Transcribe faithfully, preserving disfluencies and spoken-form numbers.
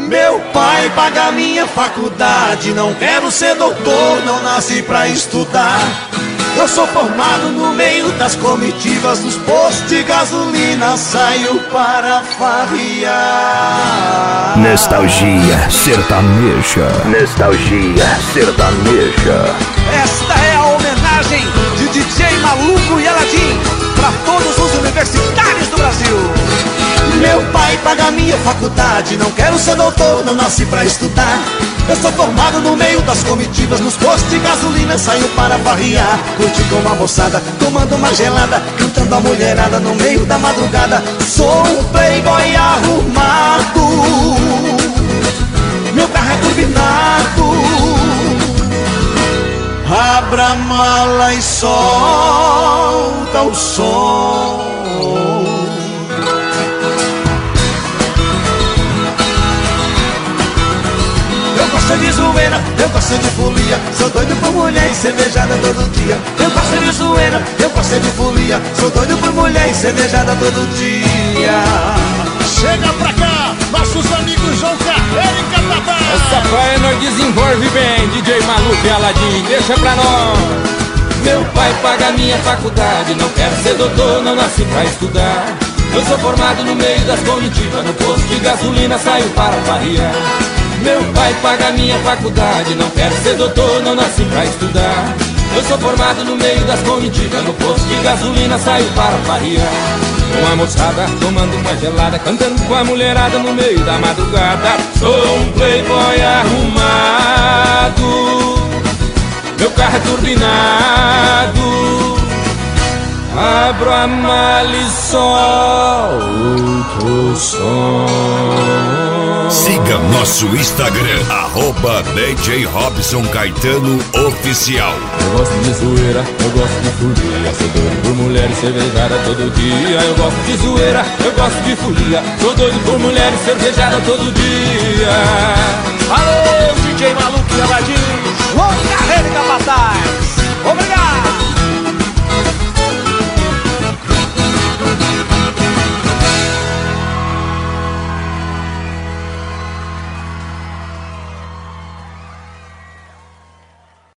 Meu pai paga minha faculdade, não quero ser doutor, não nasci pra estudar. Eu sou formado no meio das comitivas, dos postos de gasolina saio para farrear. Nostalgia sertaneja. Nostalgia sertaneja. Esta é a homenagem de D J Maluco e Aladim para todos os universitários do Brasil. Meu pai paga minha faculdade, não quero ser doutor, não nasci pra estudar. Eu sou formado no meio das comitivas, nos postos de gasolina saio para farrear. Curti com uma moçada, tomando uma gelada, cantando a mulherada no meio da madrugada. Sou um playboy arrumado, meu carro é turbinado. Abra a mala e solta o som. Eu gosto de zoeira, eu gosto de folia, sou doido por mulher e cervejada todo dia. Eu gosto de zoeira, eu gosto de folia, sou doido por mulher e cervejada todo dia. Chega pra cá, nossos amigos João Carreira e Catatá. Essa praia nós desenvolve bem, D J Maluco e Aladim, deixa pra nós. Meu pai paga minha faculdade, não quero ser doutor, não nasci pra estudar. Eu sou formado no meio das comitivas, no posto de gasolina saio para farrear. Meu pai paga minha faculdade, não quero ser doutor, não nasci pra estudar. Eu sou formado no meio das comitivas, no posto de gasolina saio para farrear. Com a moçada, tomando uma gelada, cantando com a mulherada no meio da madrugada. Sou um playboy arrumado, meu carro é turbinado. Abro a mala e solto o som. Siga nosso Instagram, arroba D J Robson Caetano Oficial. Eu gosto de zoeira, eu gosto de folia, sou doido por mulher e cervejada todo dia. Eu gosto de zoeira, eu gosto de folia, sou doido por mulher e cervejada todo dia.